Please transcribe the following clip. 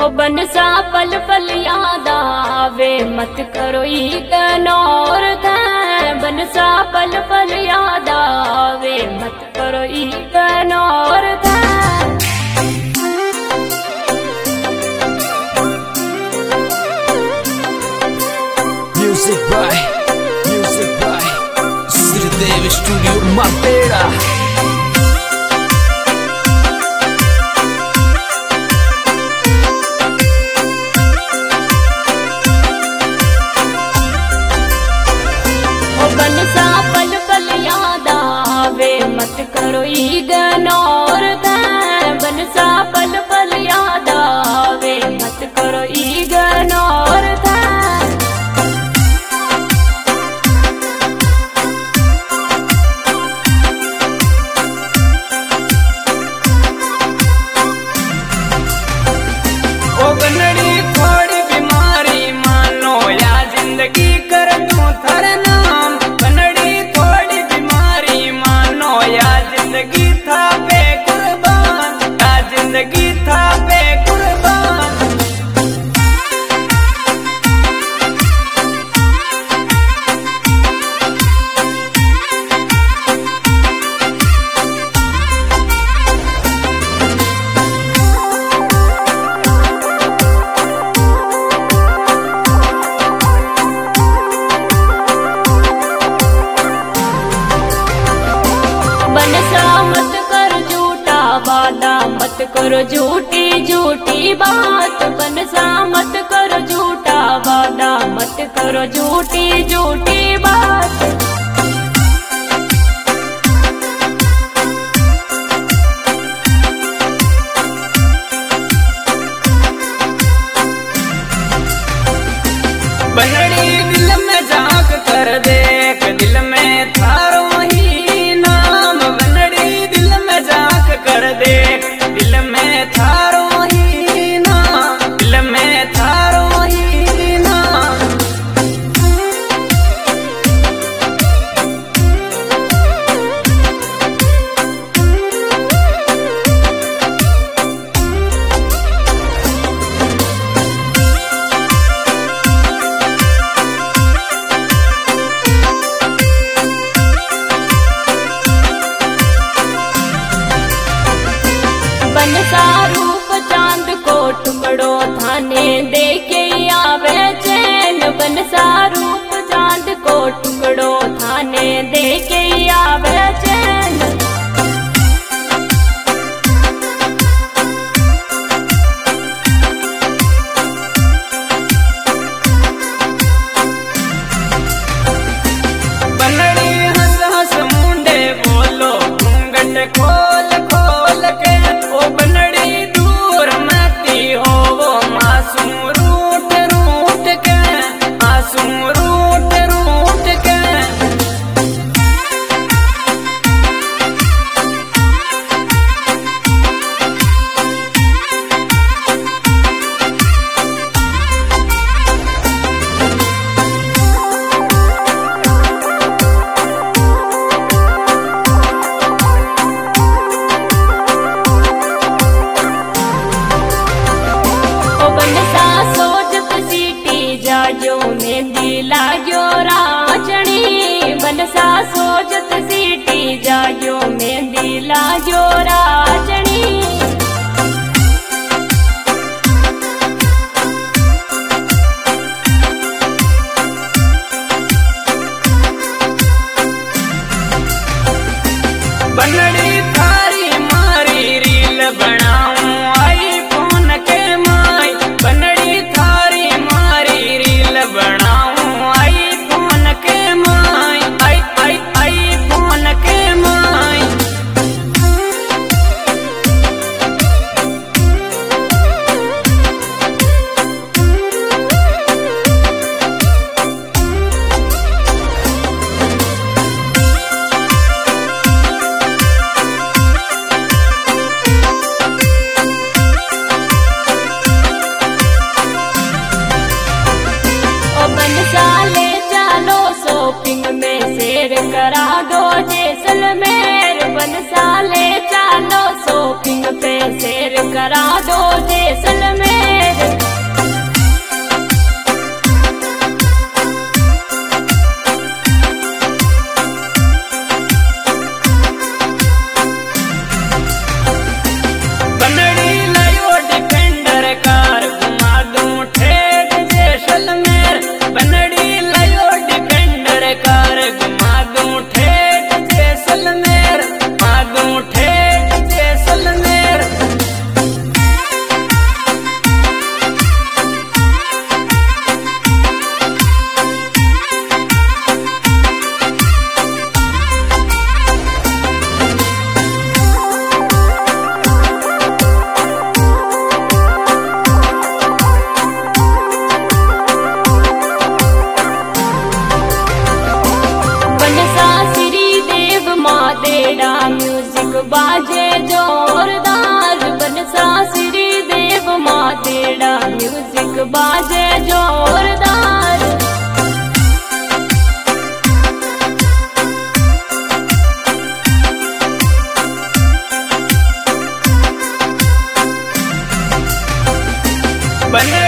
ओ बनसा पल पल याद आवे मत करो इग्नोर थे। बनसा पल पल याद आवे मत करो इग्नोर थे। Music by Sridev Studio Mapera। ओ बनसा पल पल याद आवे मत करो इग्नोर थे। बनसा पल पल याद आवे मत करो इग्नोर थे। ओ बनड़ी थोड़ी बीमारी मानो या जिंदगी कर दूं थर नाम। बनड़ी थोड़ी बीमारी मानो या जिंदगी था बेकुर्बान, या जिंदगी था बेकुर्बान। बनसा मत कर झूठा वादा मत करो झूठी झूठी बात। बनसा मत करो झूठा वादा मत करो झूठी झूठी बात। बनड़ी दिल में झांक कर देख, दिल में थारो ही नाम। बनड़ी दिल में झांक कर देख, दिल में थारो ही नाम, दिल में थारो ही नाम। बनसा रूप चांद को टुकड़ो थाने देके आवे चैन। बनसा रूप चांद को टुकड़ो थाने देके आवे चैन। बनड़ी हंस हंस मुंडे बोलो घूंघट खोल खोल के। ओ बनड़ी दूर मती हो वो मासूम रूठ रूठ के, मासूम रूठ रूठ के। ओ बनसा सोजत सीटी जाजो मेहंदी लागो राचनी। बनसा सोजत सीटी जाजो मेहंदी लागो राचनी। बनड़ी थारी मारी रील बनाऊं आईफोन के माई। बनड़ी थारी मारी रील बनाऊं आईफोन के माई, आईफोन के माई। करा दो जैसलमेर। बनसाले चालो शॉपिंग पे शेर करा दो जैसलमेर। बन